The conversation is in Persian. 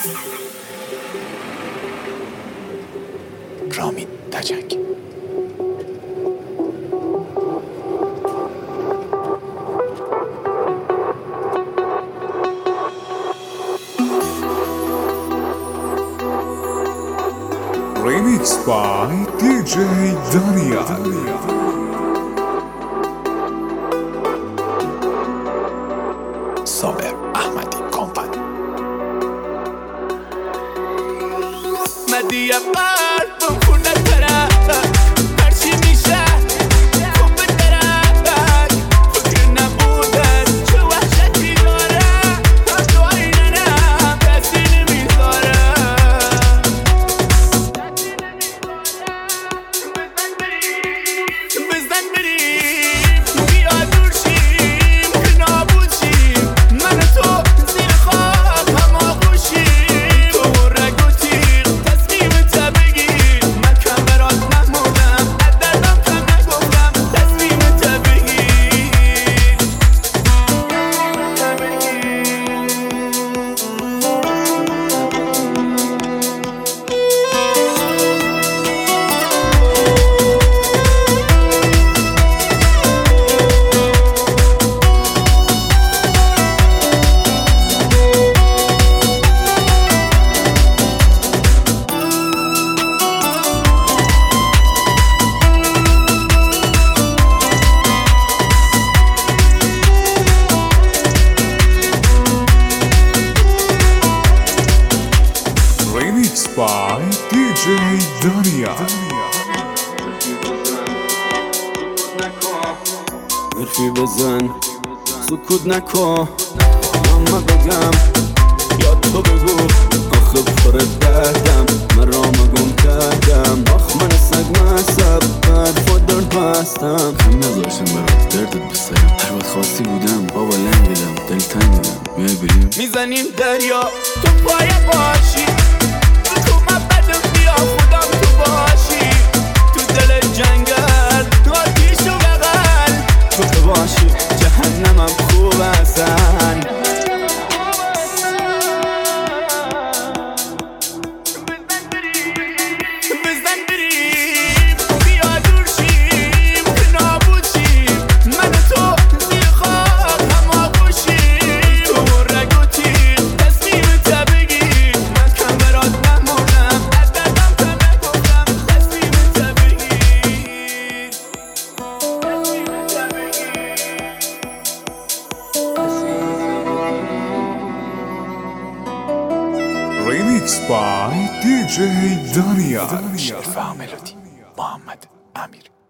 رامین تجنگ. Remix by DJ Daniel. صابر احمدی کمپانی. مدی قلبم خونه طرف هرچی میشه خوب به طرفک فکر نبودن چه وحشتی داره هم تو ایننم کسی نمیذاره بزن بریم بیا دور شیم که نابود شیم من و تو زیر خاک هم آغوشیم تو رگ و تیغ تصمیمت بگیر من کم برات نموندم از دردم کم نگفتم تصمیمت بگیر Remix by DJ Daniel. حرفی بزن سکوت نکن اما بگم یا تو بگو آخه پر دردم من را مگم کردم آخ من سگ مصب بعد خود درد بستم خم نذاشتم برات دردت بسرم هر وقت خواستی بودم بابا لنگیدم دل تنگیدم میای بریم میزنیم دریا تو پای باشی تو بدم بیا خودم تو باشی تو دل جنگل آتیش و بغل تو باشی جهنمم خوب هستن بزن بریم بیا دور شیم که نابود شیم من و تو زیر خاک هم آغوشیم تو رگ و تیغ تصمیمت بگیر من کم برات نموندم از دردم کم نگفتم تصمیمت بگیر Remix by DJ Daniel. شعر و ملودی محمد امیر.